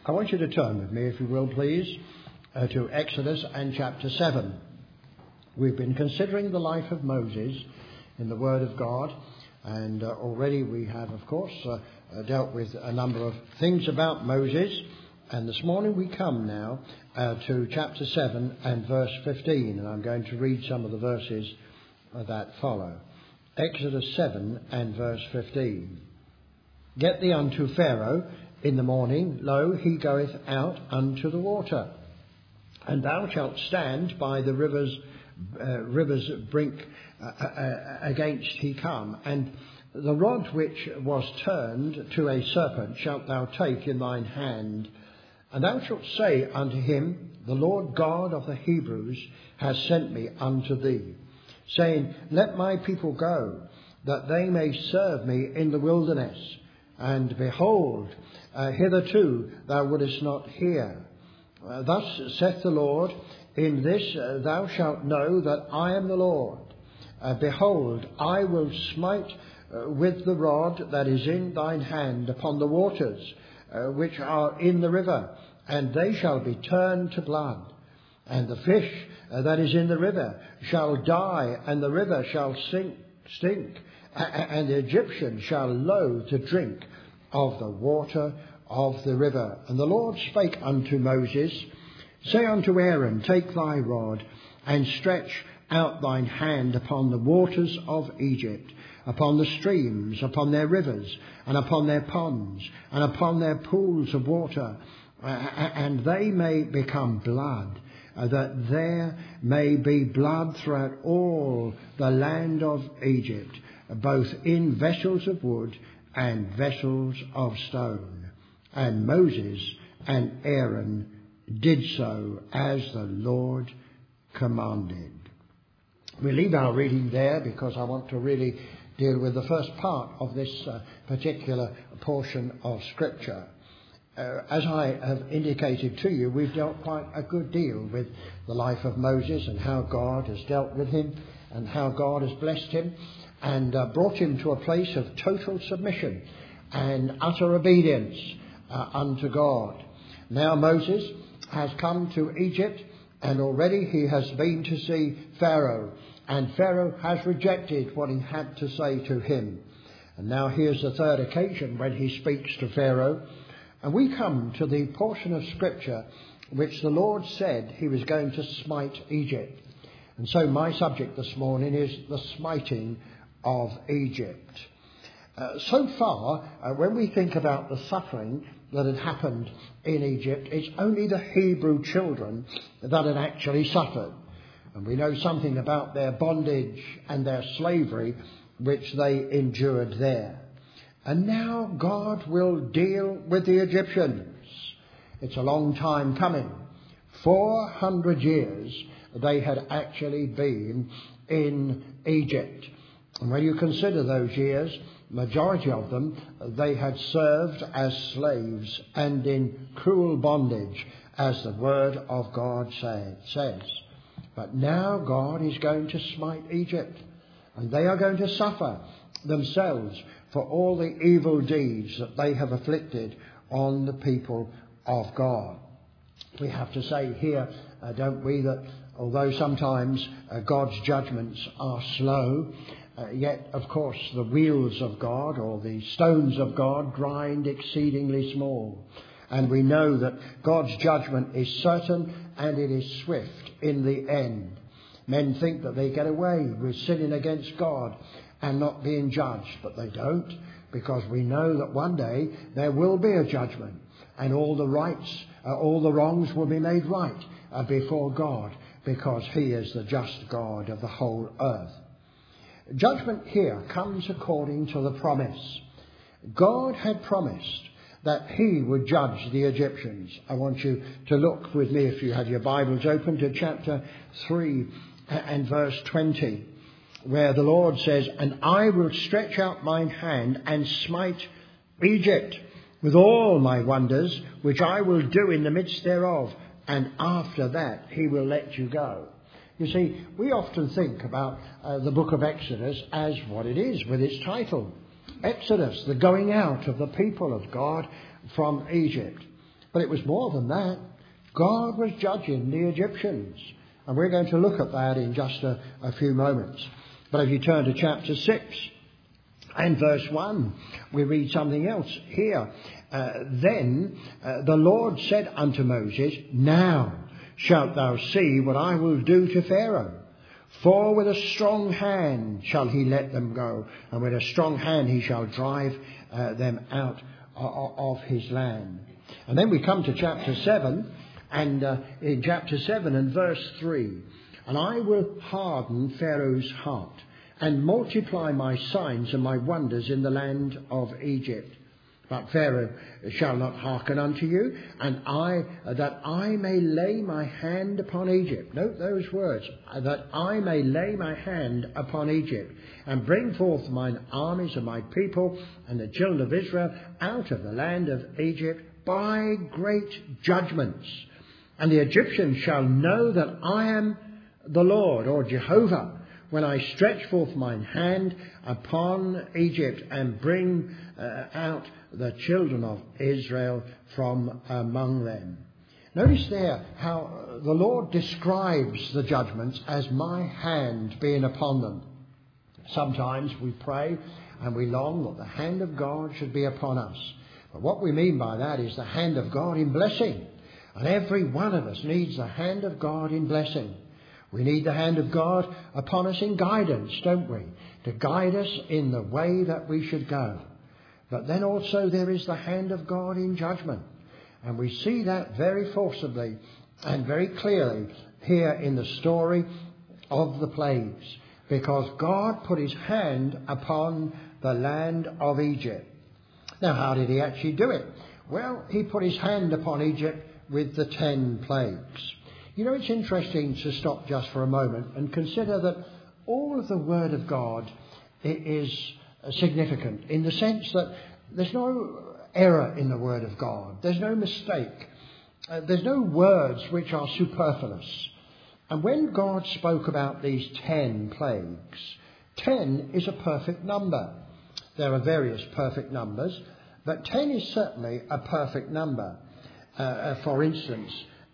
I want you to turn with me, if you will, please, to Exodus and chapter 7. We've been considering the life of Moses in the Word of God, and already we have, of course, dealt with a number of things about Moses. And this morning we come now to chapter 7 and verse 15, and I'm going to read some of the verses that follow. Exodus 7 and verse 15. Get thee unto Pharaoh in the morning, lo, he goeth out unto the water, and thou shalt stand by the river's brink against he come, and the rod which was turned to a serpent shalt thou take in thine hand, and thou shalt say unto him, the Lord God of the Hebrews has sent me unto thee, saying, let my people go, that they may serve me in the wilderness. And behold, hitherto thou wouldest not hear. Thus saith the Lord, in this thou shalt know that I am the Lord. Behold, I will smite with the rod that is in thine hand upon the waters which are in the river, and they shall be turned to blood. And the fish that is in the river shall die, and the river shall stink, and the Egyptians shall loathe to drink of the water of the river. And the Lord spake unto Moses, say unto Aaron, take thy rod, and stretch out thine hand upon the waters of Egypt, upon the streams, upon their rivers, and upon their ponds, and upon their pools of water, and they may become blood, that there may be blood throughout all the land of Egypt, both in vessels of wood and vessels of stone. And Moses and Aaron did so as the Lord commanded. We leave our reading there because I want to really deal with the first part of this particular portion of Scripture. As I have indicated to you, we've dealt quite a good deal with the life of Moses and how God has dealt with him and how God has blessed him and brought him to a place of total submission and utter obedience unto God. Now Moses has come to Egypt, and already he has been to see Pharaoh, and Pharaoh has rejected what he had to say to him. And now here's the third occasion when he speaks to Pharaoh, and we come to the portion of Scripture which the Lord said he was going to smite Egypt. And so my subject this morning is the smiting of Egypt. So far, when we think about the suffering that had happened in Egypt, it's only the Hebrew children that had actually suffered. And we know something about their bondage and their slavery which they endured there. And now God will deal with the Egyptians. It's a long time coming. 400 years they had actually been in Egypt. And when you consider those years, majority of them, they had served as slaves and in cruel bondage, as the Word of God says. But now God is going to smite Egypt, and they are going to suffer themselves for all the evil deeds that they have afflicted on the people of God. We have to say here, don't we, that although sometimes God's judgments are slow, yet, of course, the wheels of God or the stones of God grind exceedingly small. And we know that God's judgment is certain and it is swift in the end. Men think that they get away with sinning against God and not being judged, but they don't, because we know that one day there will be a judgment and all the wrongs will be made right before God, because he is the just God of the whole earth. Judgment here comes according to the promise. God had promised that he would judge the Egyptians. I want you to look with me, if you have your Bibles open, to chapter 3 and verse 20, where the Lord says, and I will stretch out mine hand and smite Egypt with all my wonders, which I will do in the midst thereof, and after that he will let you go. You see, we often think about the book of Exodus as what it is with its title. Exodus, the going out of the people of God from Egypt. But it was more than that. God was judging the Egyptians. And we're going to look at that in just a few moments. But if you turn to chapter 6 and verse 1, we read something else here. Then the Lord said unto Moses, Now shalt thou see what I will do to Pharaoh. For with a strong hand shall he let them go, and with a strong hand he shall drive them out of his land. And then we come to chapter 7, and in chapter 7 and verse 3, And I will harden Pharaoh's heart, and multiply my signs and my wonders in the land of Egypt. But Pharaoh shall not hearken unto you, and that I may lay my hand upon Egypt. Note those words, that I may lay my hand upon Egypt, and bring forth mine armies and my people and the children of Israel out of the land of Egypt by great judgments. And the Egyptians shall know that I am the Lord, or Jehovah, when I stretch forth mine hand upon Egypt and bring out the children of Israel from among them. Notice there how the Lord describes the judgments as my hand being upon them. Sometimes we pray and we long that the hand of God should be upon us. But what we mean by that is the hand of God in blessing. And every one of us needs the hand of God in blessing. We need the hand of God upon us in guidance, don't we? To guide us in the way that we should go. But then also there is the hand of God in judgment. And we see that very forcibly and very clearly here in the story of the plagues. Because God put his hand upon the land of Egypt. Now, how did he actually do it? Well, he put his hand upon Egypt with the 10 plagues. You know, it's interesting to stop just for a moment and consider that all of the Word of God is significant in the sense that there's no error in the Word of God. There's no mistake. There's no words which are superfluous. And when God spoke about these 10 plagues, 10 is a perfect number. There are various perfect numbers, but 10 is certainly a perfect number. For instance,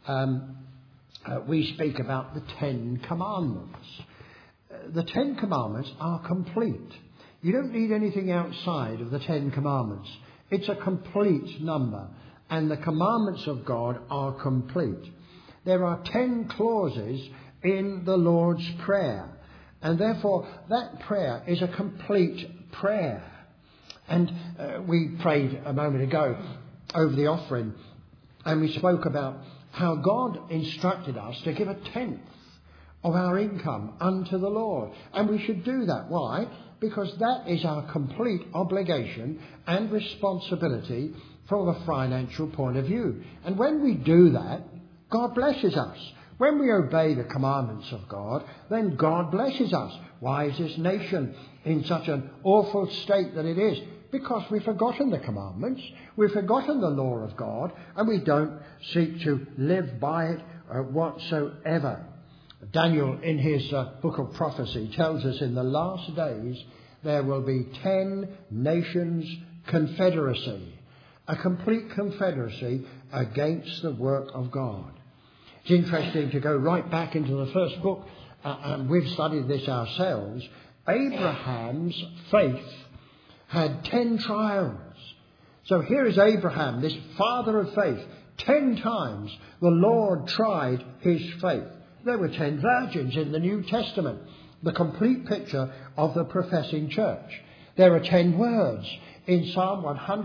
we speak about the 10 Commandments. The 10 Commandments are complete. You don't need anything outside of the 10 Commandments. It's a complete number. And the commandments of God are complete. There are 10 clauses in the Lord's Prayer. And therefore, that prayer is a complete prayer. And we prayed a moment ago over the offering. And we spoke about how God instructed us to give a tenth of our income unto the Lord. And we should do that. Why? Because that is our complete obligation and responsibility from a financial point of view. And when we do that, God blesses us. When we obey the commandments of God, then God blesses us. Why is this nation in such an awful state that it is? Because we've forgotten the commandments, we've forgotten the law of God, and we don't seek to live by it whatsoever. Daniel, in his book of prophecy, tells us in the last days there will be 10 nations confederacy, a complete confederacy against the work of God. It's interesting to go right back into the first book, and we've studied this ourselves. Abraham's faith had 10 trials. So here is Abraham, this father of faith. 10 times the Lord tried his faith. There were 10 virgins in the New Testament, the complete picture of the professing church. There are 10 words in Psalm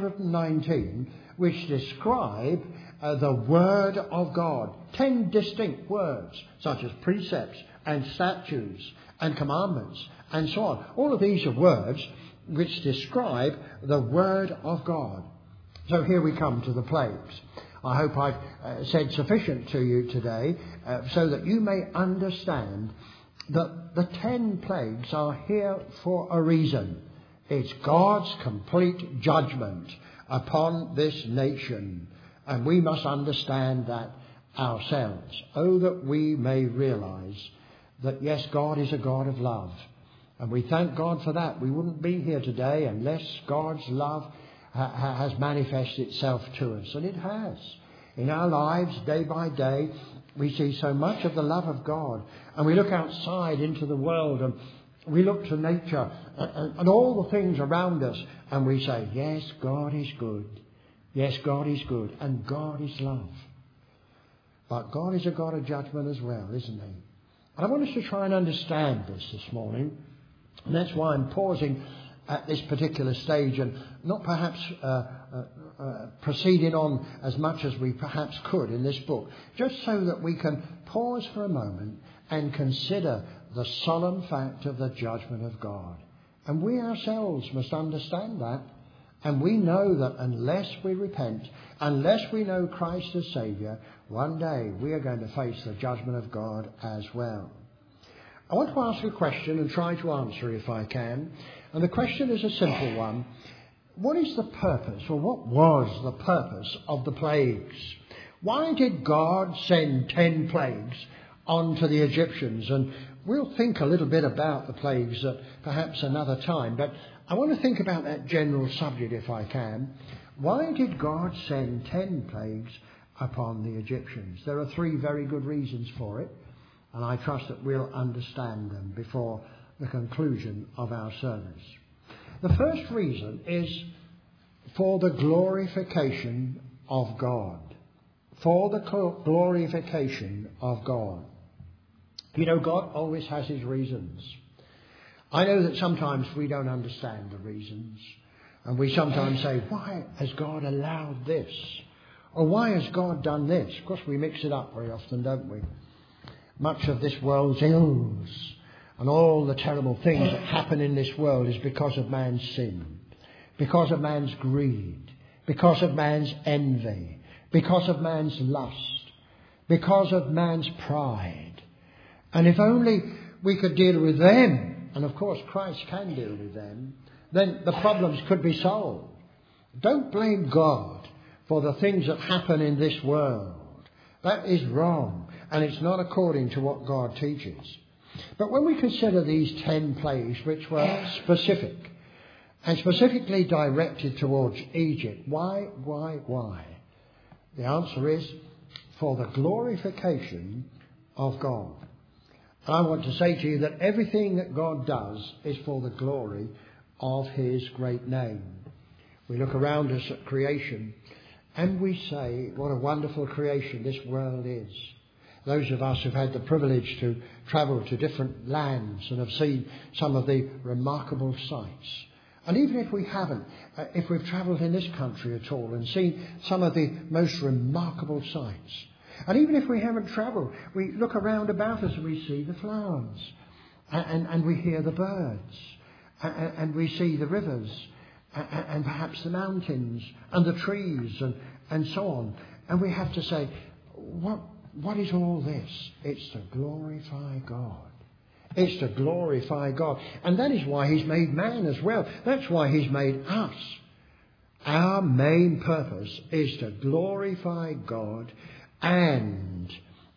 119 which describe the Word of God. 10 distinct words, such as precepts and statutes and commandments and so on. All of these are words which describe the Word of God. So here we come to the plagues. I hope I've said sufficient to you today so that you may understand that the 10 plagues are here for a reason. It's God's complete judgment upon this nation. And we must understand that ourselves. Oh, that we may realize that, yes, God is a God of love. And we thank God for that. We wouldn't be here today unless God's love has manifested itself to us. And it has. In our lives, day by day, we see so much of the love of God. And we look outside into the world and we look to nature and all the things around us and we say, yes, God is good. Yes, God is good. And God is love. But God is a God of judgment as well, isn't he? And I want us to try and understand this morning. And that's why I'm pausing at this particular stage and not perhaps proceeding on as much as we perhaps could in this book, just so that we can pause for a moment and consider the solemn fact of the judgment of God. And we ourselves must understand that. And we know that unless we repent, unless we know Christ as Saviour, one day we are going to face the judgment of God as well. I want to ask a question and try to answer if I can. And the question is a simple one. What is the purpose, or what was the purpose of the plagues? Why did God send 10 plagues onto the Egyptians? And we'll think a little bit about the plagues at perhaps another time. But I want to think about that general subject if I can. Why did God send 10 plagues upon the Egyptians? There are 3 very good reasons for it. And I trust that we'll understand them before the conclusion of our service. The first reason is for the glorification of God. For the glorification of God. You know, God always has his reasons. I know that sometimes we don't understand the reasons. And we sometimes say, why has God allowed this? Or why has God done this? Of course, we mix it up very often, don't we? Much of this world's ills and all the terrible things that happen in this world is because of man's sin, because of man's greed, because of man's envy, because of man's lust, because of man's pride. And if only we could deal with them, and of course Christ can deal with them, then the problems could be solved. Don't blame God for the things that happen in this world. That is wrong. And it's not according to what God teaches. But when we consider these 10 plagues, which were specific, and specifically directed towards Egypt, why? The answer is for the glorification of God. And I want to say to you that everything that God does is for the glory of his great name. We look around us at creation and we say, what a wonderful creation this world is. Those of us who've had the privilege to travel to different lands and have seen some of the remarkable sights. And even if we haven't, if we've travelled in this country at all and seen some of the most remarkable sights. And even if we haven't travelled, we look around about us and we see the flowers. And we hear the birds. And we see the rivers. And perhaps the mountains and the trees and so on. And we have to say, what is all this? It's to glorify God. It's to glorify God. And that is why he's made man as well. That's why he's made us. Our main purpose is to glorify God and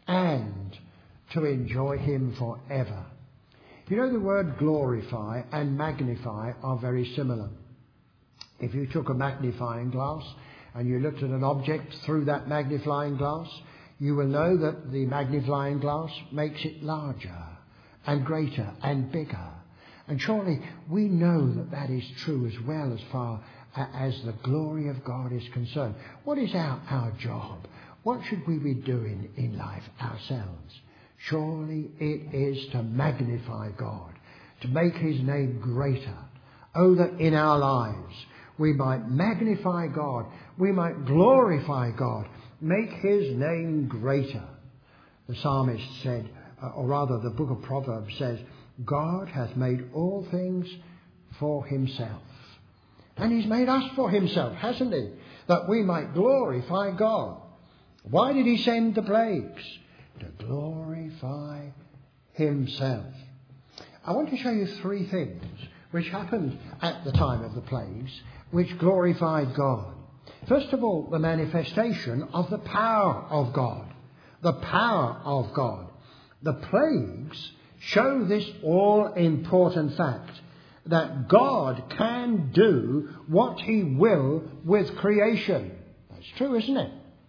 to enjoy him forever. You know, the word glorify and magnify are very similar. If you took a magnifying glass and you looked at an object through that magnifying glass, you will know that the magnifying glass makes it larger and greater and bigger. And surely we know that that is true as well as far as the glory of God is concerned. What is our job? What should we be doing in life ourselves? Surely it is to magnify God, to make his name greater. Oh, that in our lives we might magnify God, we might glorify God, make his name greater. The psalmist said, or rather the book of Proverbs says, God hath made all things for himself. And he's made us for himself, hasn't he? That we might glorify God. Why did he send the plagues? To glorify himself. I want to show you 3 things which happened at the time of the plagues, which glorified God. First of all, the manifestation of the power of God. The power of God. The plagues show this all-important fact that God can do what he will with creation. That's true, isn't it?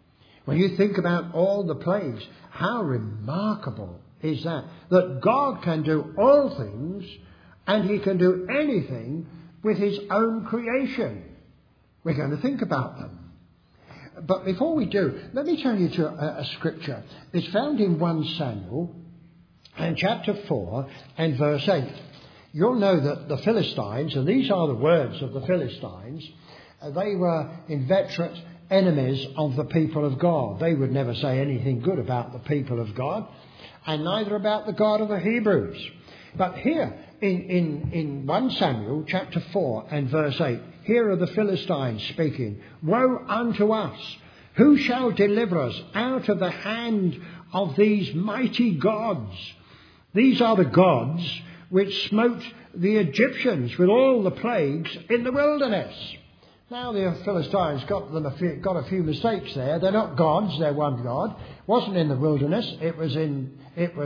When you think about all the plagues, how remarkable is that? That God can do all things and he can do anything with his own creation. We're going to think about them. But before we do, let me turn you to a scripture. It's found in 1 Samuel and chapter 4 and verse 8. You'll know that the Philistines, and these are the words of the Philistines, they were inveterate enemies of the people of God. They would never say anything good about the people of God, and neither about the God of the Hebrews. But here in 1 Samuel chapter 4 and verse 8, here are the Philistines speaking. Woe unto us! Who shall deliver us out of the hand of these mighty gods? These are the gods which smote the Egyptians with all the plagues in the wilderness. Now the Philistines got a few mistakes there. They're not gods, they're one God. It wasn't in the wilderness, it was in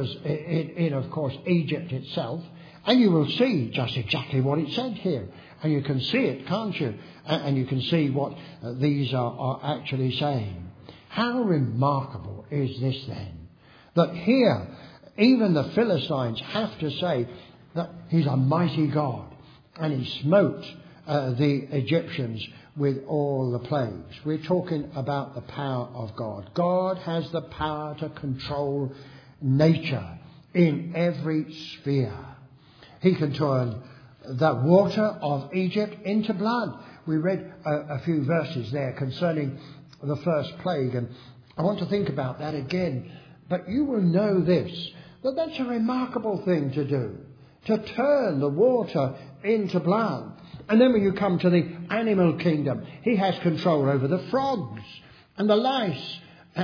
of course Egypt itself. And you will see just exactly what it said here. And you can see it, can't you? And you can see what these are actually saying. How remarkable is this then? That here, even the Philistines have to say that he's a mighty God. And he smote the Egyptians with all the plagues. We're talking about the power of God. God has the power to control nature in every sphere. He can turn the water of Egypt into blood. We read a few verses there concerning the first plague, and I want to think about that again. But you will know this, that that's a remarkable thing to do, to turn the water into blood. And then when you come to the animal kingdom, he has control over the frogs and the lice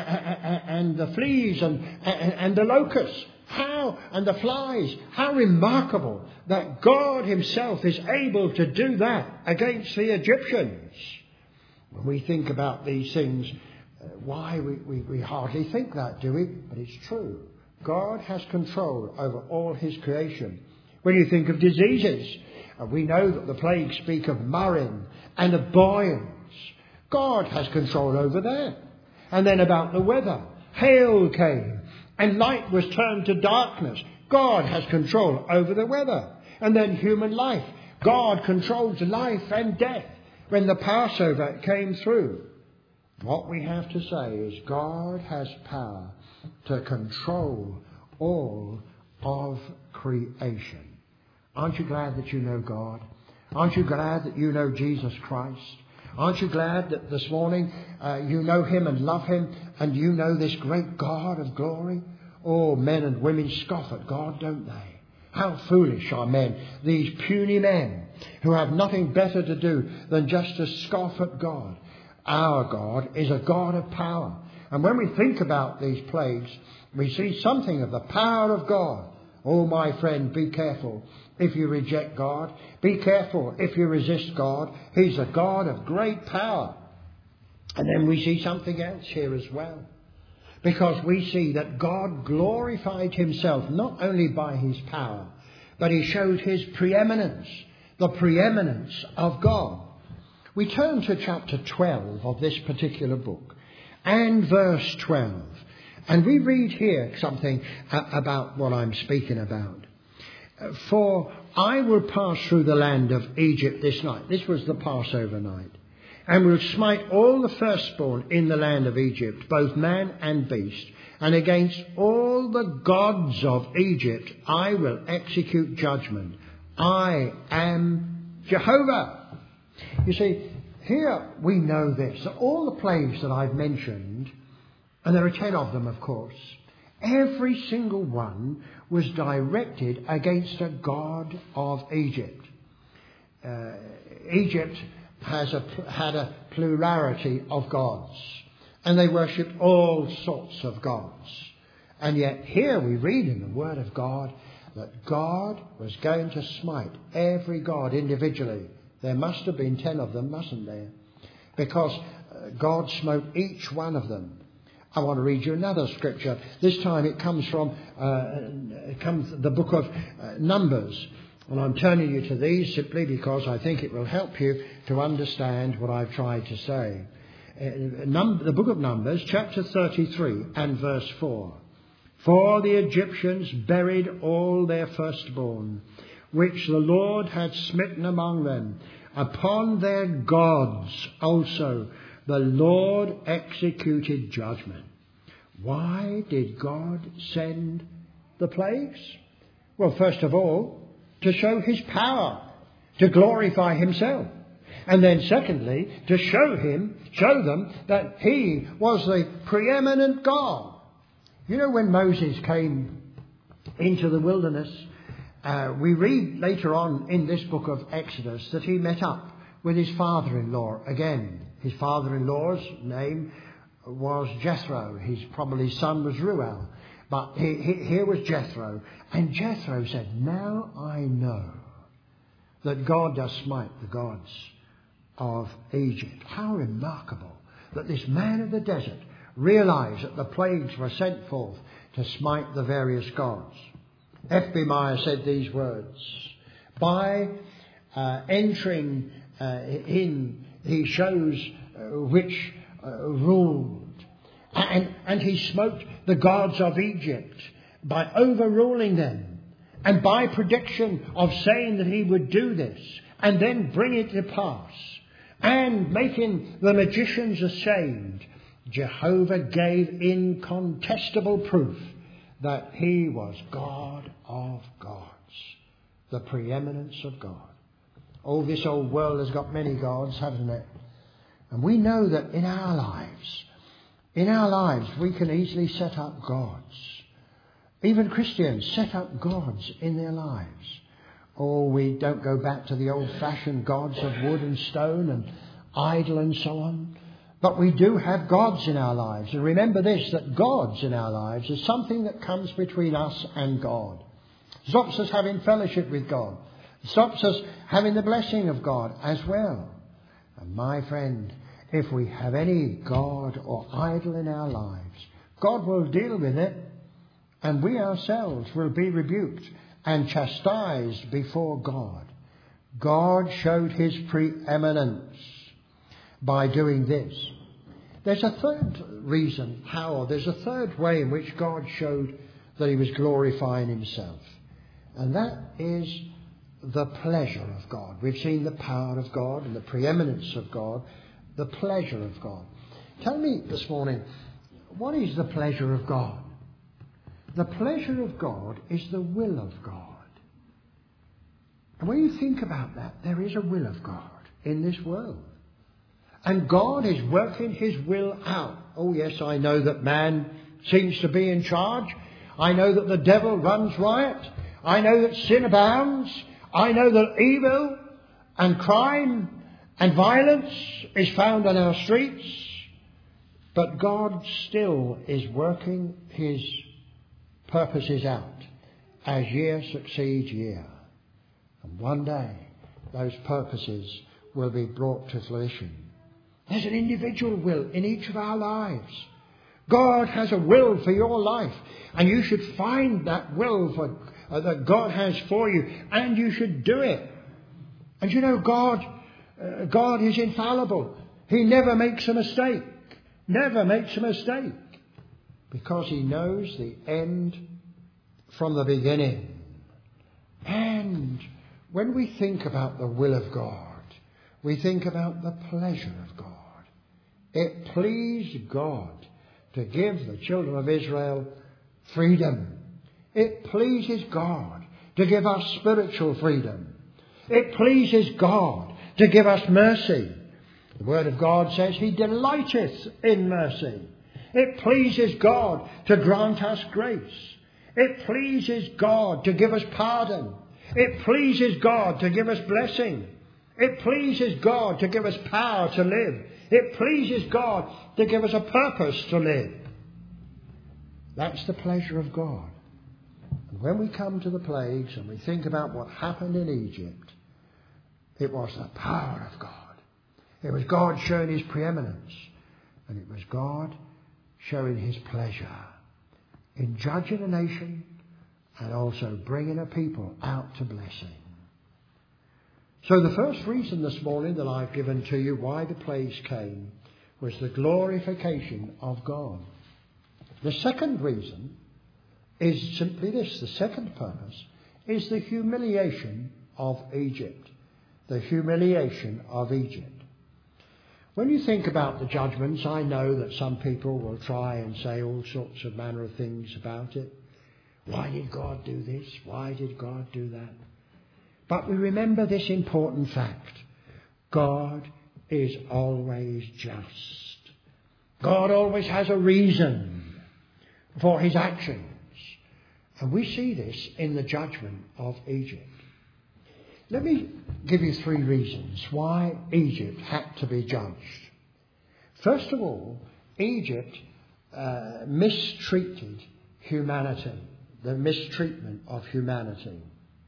and the fleas and the locusts. And the flies. How remarkable that God himself is able to do that against the Egyptians. When we think about these things, why we hardly think that, do we? But it's true. God has control over all his creation. When you think of diseases, we know that the plagues speak of murrain and of boils. God has control over that. And then about the weather, hail came. And light was turned to darkness. God has control over the weather. And then human life. God controls life and death when the Passover came through. What we have to say is God has power to control all of creation. Aren't you glad that you know God? Aren't you glad that you know Jesus Christ? Aren't you glad that this morning you know him and love him and you know this great God of glory? Oh, men and women scoff at God, don't they? How foolish are men, these puny men who have nothing better to do than just to scoff at God. Our God is a God of power. And when we think about these plagues, we see something of the power of God. Oh, my friend, be careful if you reject God. Be careful if you resist God. He's a God of great power. And then we see something else here as well. Because we see that God glorified himself not only by his power, but he showed his preeminence, the preeminence of God. We turn to chapter 12 of this particular book and verse 12. And we read here something about what I'm speaking about. For I will pass through the land of Egypt this night. This was the Passover night. And will smite all the firstborn in the land of Egypt, both man and beast. And against all the gods of Egypt I will execute judgment. I am Jehovah. You see, here we know this, that all the plagues that I've mentioned, and there are 10 of them, of course, every single one was directed against a god of Egypt. Egypt had a plurality of gods, and they worshipped all sorts of gods. And yet here we read in the Word of God that God was going to smite every god individually. There must have been 10 of them, mustn't there? Because God smote each one of them. I want to read you another scripture. This time it comes from the book of Numbers. And I'm turning you to these simply because I think it will help you to understand what I've tried to say. the book of Numbers, chapter 33 and verse 4. For the Egyptians buried all their firstborn, which the Lord had smitten among them. Upon their gods also the Lord executed judgment. Why did God send the plagues? Well, first of all, to show his power, to glorify himself. And then secondly, to show them that he was the preeminent God. You know, when Moses came into the wilderness, we read later on in this book of Exodus that he met up with his father-in-law again. His father-in-law's name was Jethro. His probably son was Reuel. But here was Jethro. And Jethro said, now I know that God does smite the gods of Egypt. How remarkable that this man of the desert realized that the plagues were sent forth to smite the various gods. F.B. Meyer said these words, by entering in, he shows which ruled. And he smote the gods of Egypt by overruling them. And by prediction of saying that he would do this and then bring it to pass and making the magicians ashamed, Jehovah gave incontestable proof that he was God of gods, the preeminence of God. Oh, this old world has got many gods, hasn't it? And we know that in our lives, we can easily set up gods. Even Christians set up gods in their lives. Oh, we don't go back to the old-fashioned gods of wood and stone and idol and so on. But we do have gods in our lives. And remember this, that gods in our lives is something that comes between us and God. Stops us having fellowship with God. Stops us having the blessing of God as well. And my friend, if we have any god or idol in our lives, God will deal with it. And we ourselves will be rebuked and chastised before God. God showed his preeminence by doing this. There's a third reason how, there's a third way in which God showed that he was glorifying himself. And that is the pleasure of God. We've seen the power of God and the preeminence of God, the pleasure of God. Tell me this morning, what is the pleasure of God? The pleasure of God is the will of God. And when you think about that, there is a will of God in this world. And God is working his will out. Oh yes, I know that man seems to be in charge. I know that the devil runs riot. I know that sin abounds. I know that evil and crime and violence is found on our streets. But God still is working his purposes out as year succeeds year. And one day those purposes will be brought to fruition. There's an individual will in each of our lives. God has a will for your life, and you should find that will that God has for you, and you should do it. And you know, God is infallible. He never makes a mistake. Never makes a mistake. Because he knows the end from the beginning. And when we think about the will of God, we think about the pleasure of God. It pleased God to give the children of Israel freedom. It pleases God to give us spiritual freedom. It pleases God to give us mercy. The Word of God says he delighteth in mercy. It pleases God to grant us grace. It pleases God to give us pardon. It pleases God to give us blessing. It pleases God to give us power to live. It pleases God to give us a purpose to live. That's the pleasure of God. And when we come to the plagues and we think about what happened in Egypt, it was the power of God. It was God showing his preeminence. And it was God showing his pleasure in judging a nation and also bringing a people out to blessing. So the first reason this morning that I've given to you why the plagues came was the glorification of God. The second reason is simply this. The second purpose is the humiliation of Egypt. The humiliation of Egypt. When you think about the judgments, I know that some people will try and say all sorts of manner of things about it. Why did God do this? Why did God do that? But we remember this important fact. God is always just. God always has a reason for his actions. And we see this in the judgment of Egypt. Let me give you 3 reasons why Egypt had to be judged. First of all, Egypt mistreated humanity, the mistreatment of humanity.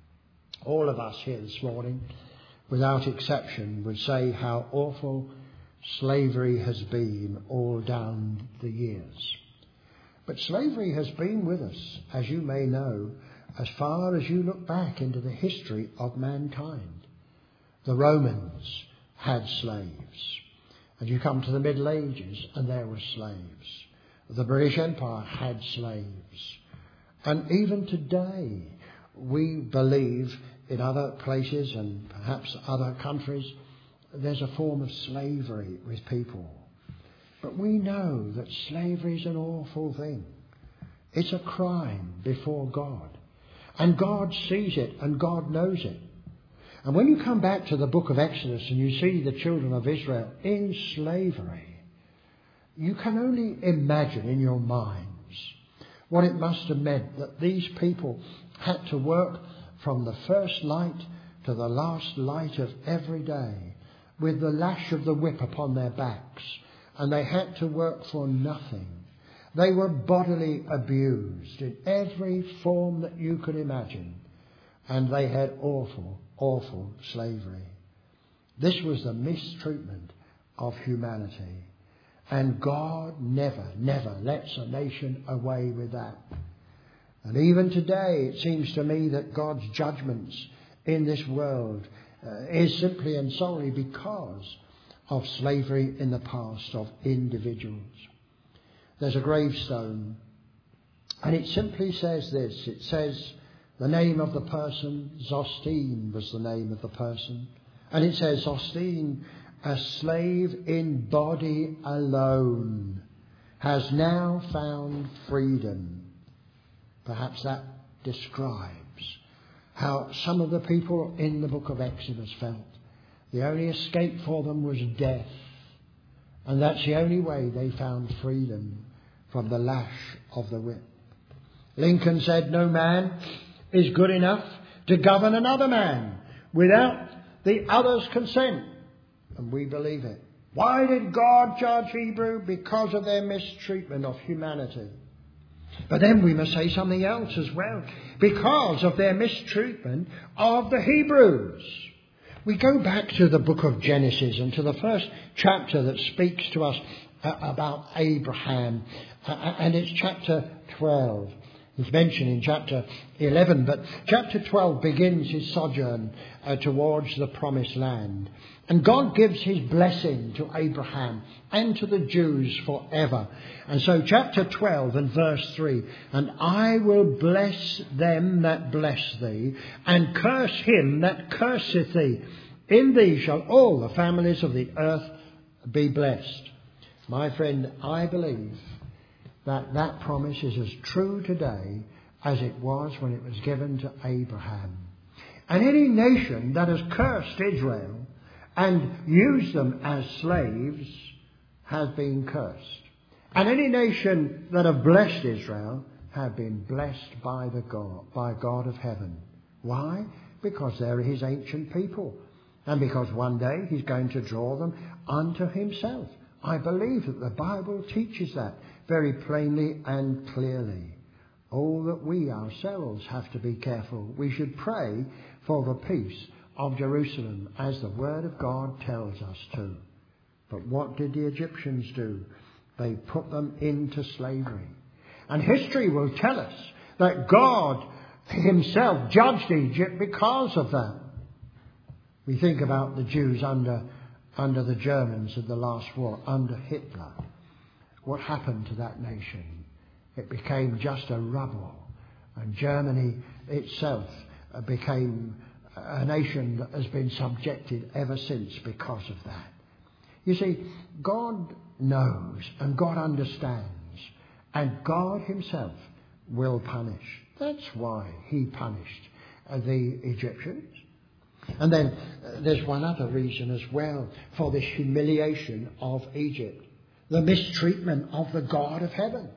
All of us here this morning, without exception, would say how awful slavery has been all down the years. But slavery has been with us, as you may know, as far as you look back into the history of mankind. The Romans had slaves. And you come to the Middle Ages and there were slaves. The British Empire had slaves. And even today, we believe in other places and perhaps other countries, there's a form of slavery with people. But we know that slavery is an awful thing. It's a crime before God. And God sees it and God knows it. And when you come back to the book of Exodus and you see the children of Israel in slavery, you can only imagine in your minds what it must have meant that these people had to work from the first light to the last light of every day with the lash of the whip upon their backs. And they had to work for nothing. They were bodily abused in every form that you could imagine. And they had awful, awful slavery. This was the mistreatment of humanity. And God never, never lets a nation away with that. And even today, it seems to me that God's judgments in this world is simply and solely because of slavery in the past of individuals. There's a gravestone, and it simply says this. It says the name of the person, Zostine was the name of the person. And it says, Zostine, a slave in body alone, has now found freedom. Perhaps that describes how some of the people in the book of Exodus felt. The only escape for them was death. And that's the only way they found freedom from the lash of the whip. Lincoln said, no man is good enough to govern another man without the other's consent. And we believe it. Why did God judge Hebrew? Because of their mistreatment of humanity. But then we must say something else as well. Because of their mistreatment of the Hebrews. We go back to the book of Genesis and to the first chapter that speaks to us about Abraham. And it's chapter 12. It's mentioned in chapter 11, but chapter 12 begins his sojourn towards the promised land. And God gives his blessing to Abraham and to the Jews forever. And so chapter 12 and verse 3, and I will bless them that bless thee, and curse him that curseth thee. In thee shall all the families of the earth be blessed. My friend, I believe that promise is as true today as it was when it was given to Abraham. And any nation that has cursed Israel and used them as slaves has been cursed. And any nation that have blessed Israel have been blessed by God of heaven. Why? Because they're his ancient people. And because one day he's going to draw them unto himself. I believe that the Bible teaches that very plainly and clearly. Oh, that we ourselves have to be careful. We should pray for the peace of Jerusalem as the Word of God tells us to. But what did the Egyptians do? They put them into slavery. And history will tell us that God himself judged Egypt because of that. We think about the Jews under under the Germans in the last war, under Hitler. What happened to that nation? It became just a rubble. And Germany itself became a nation that has been subjected ever since because of that. You see, God knows and God understands, and God himself will punish. That's why he punished the Egyptians. And then there's one other reason as well for this humiliation of Egypt. The mistreatment of the God of heaven.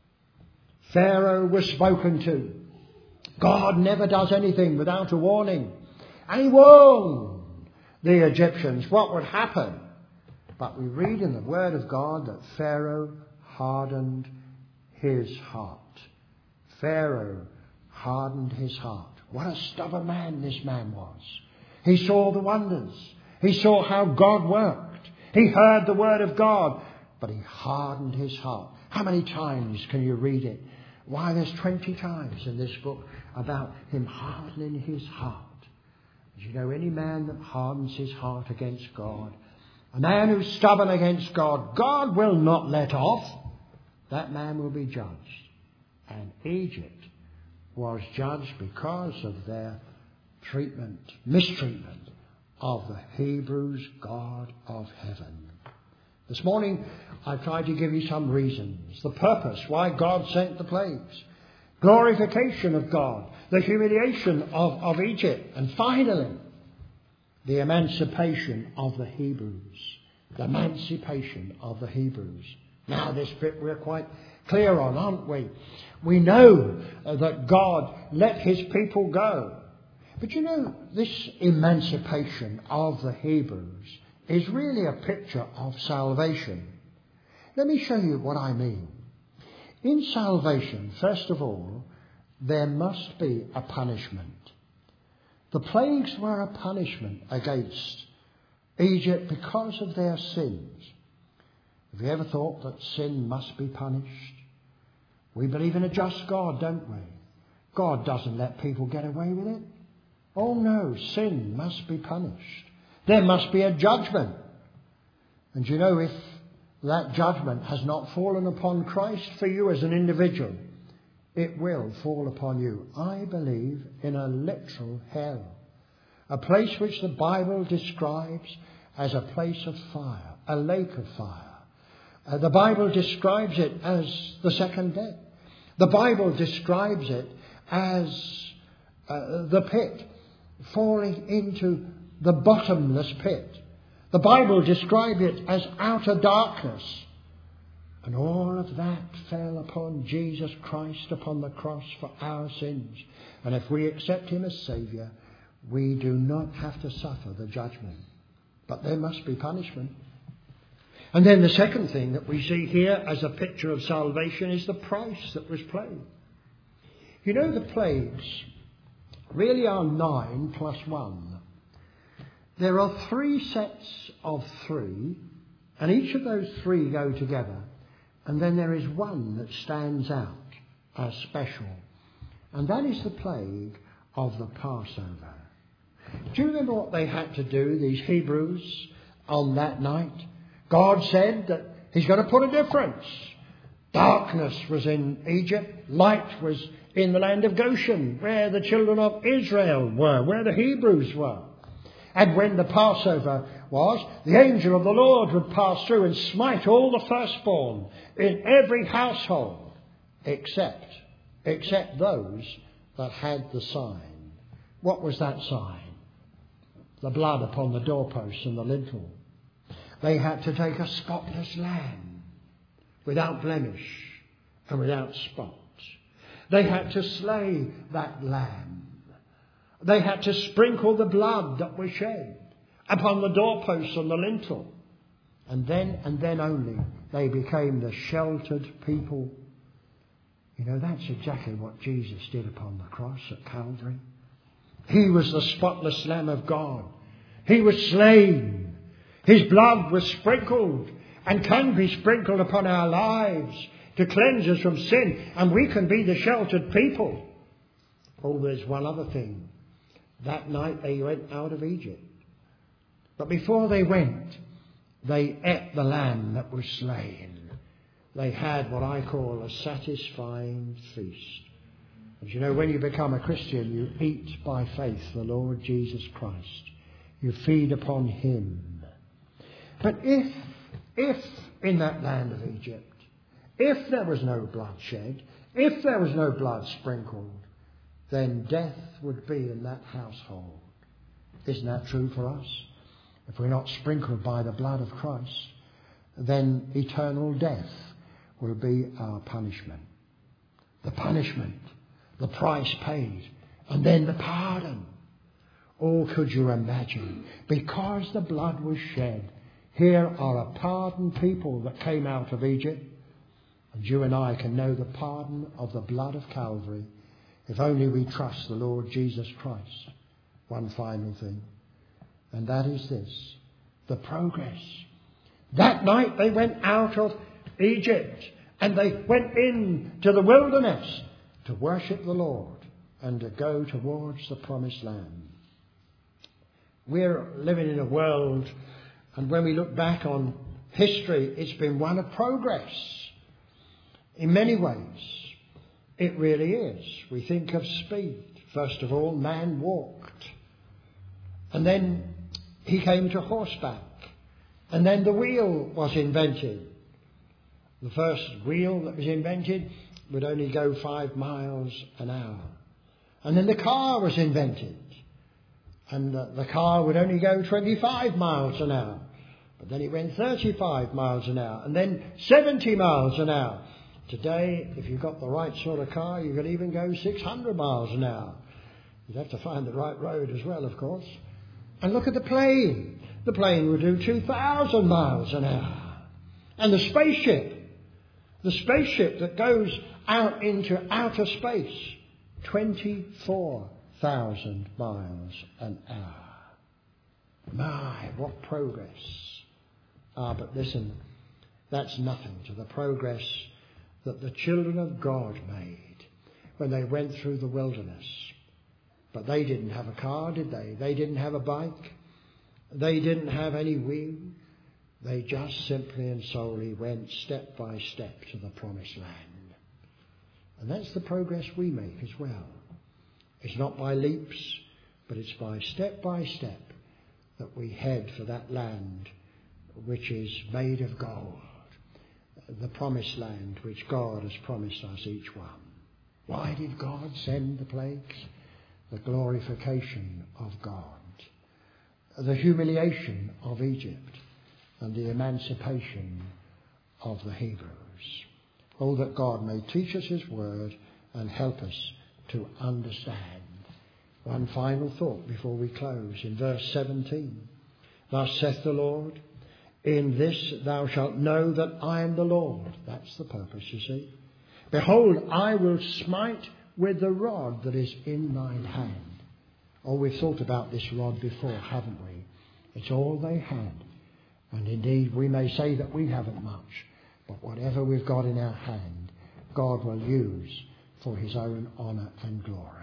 Pharaoh was spoken to. God never does anything without a warning. And he warned the Egyptians what would happen. But we read in the Word of God that Pharaoh hardened his heart. Pharaoh hardened his heart. What a stubborn man this man was. He saw the wonders. He saw how God worked. He heard the Word of God. But he hardened his heart. How many times can you read it? Why, there's 20 times in this book about him hardening his heart. As you know, any man that hardens his heart against God, a man who's stubborn against God, God will not let off. That man will be judged. And Egypt was judged because of their mistreatment of the Hebrews' God of heaven. This morning, I've tried to give you some reasons, the purpose why God sent the plagues, glorification of God, the humiliation of Egypt, and finally, the emancipation of the Hebrews. The emancipation of the Hebrews. Now, this bit we're quite clear on, aren't we? We know that God let his people go. But you know, this emancipation of the Hebrews is really a picture of salvation. Let me show you what I mean. In salvation, first of all, there must be a punishment. The plagues were a punishment against Egypt because of their sins. Have you ever thought that sin must be punished? We believe in a just God, don't we? God doesn't let people get away with it. Oh no, sin must be punished. There must be a judgment. And you know, if that judgment has not fallen upon Christ for you as an individual, it will fall upon you. I believe in a literal hell. A place which the Bible describes as a place of fire, a lake of fire. The Bible describes it as the second death. The Bible describes it as the pit, falling into the bottomless pit. The Bible describes it as outer darkness. And all of that fell upon Jesus Christ upon the cross for our sins. And if we accept him as Saviour, we do not have to suffer the judgment. But there must be punishment. And then the second thing that we see here as a picture of salvation is the price that was paid. You know, the plagues really are 9 plus 1. There are 3 sets of 3, and each of those 3 go together. And then there is one that stands out as special. And that is the plague of the Passover. Do you remember what they had to do, these Hebrews, on that night? God said that he's going to put a difference. Darkness was in Egypt. Light was in the land of Goshen, where the children of Israel were, where the Hebrews were. And when the Passover was, the angel of the Lord would pass through and smite all the firstborn in every household, except those that had the sign. What was that sign? The blood upon the doorposts and the lintel. They had to take a spotless lamb, without blemish and without spot. They had to slay that lamb. They had to sprinkle the blood that was shed upon the doorposts and the lintel. And then only they became the sheltered people. You know, that's exactly what Jesus did upon the cross at Calvary. He was the spotless Lamb of God. He was slain. His blood was sprinkled and can be sprinkled upon our lives to cleanse us from sin. And we can be the sheltered people. Oh, there's one other thing. That night they went out of Egypt. But before they went, they ate the lamb that was slain. They had what I call a satisfying feast. As you know, when you become a Christian, you eat by faith the Lord Jesus Christ. You feed upon him. But if in that land of Egypt, if there was no bloodshed, if there was no blood sprinkled, then death would be in that household. Isn't that true for us? If we're not sprinkled by the blood of Christ, then eternal death will be our punishment. The punishment, the price paid, and then the pardon. Oh, could you imagine? Because the blood was shed, here are a pardoned people that came out of Egypt. And you and I can know the pardon of the blood of Calvary if only we trust the Lord Jesus Christ. One final thing, and that is this, the progress. That night they went out of Egypt and they went into the wilderness to worship the Lord and to go towards the promised land. We're living in a world, and when we look back on history, it's been one of progress. In many ways, it really is. We think of speed. First of all, man walked. And then he came to horseback. And then the wheel was invented. The first wheel that was invented would only go 5 miles an hour. And then the car was invented. And the car would only go 25 miles an hour. But then it went 35 miles an hour. And then 70 miles an hour. Today, if you've got the right sort of car, you can even go 600 miles an hour. You'd have to find the right road as well, of course. And look at the plane. The plane will do 2,000 miles an hour. And the spaceship that goes out into outer space, 24,000 miles an hour. My, what progress. But listen, that's nothing to the progress that the children of God made when they went through the wilderness. But they didn't have a car, did they? They didn't have a bike. They didn't have any wheel. They just simply and solely went step by step to the promised land. And that's the progress we make as well. It's not by leaps, but it's by step that we head for that land which is made of gold. The promised land which God has promised us each one. Why did God send the plagues? The glorification of God, the humiliation of Egypt, and the emancipation of the Hebrews. Oh, that God may teach us his word and help us to understand. One final thought before we close. In verse 17, thus saith the Lord, in this thou shalt know that I am the Lord. That's the purpose, you see. Behold, I will smite with the rod that is in thine hand. Oh, we've thought about this rod before, haven't we? It's all they had. And indeed, we may say that we haven't much. But whatever we've got in our hand, God will use for his own honour and glory.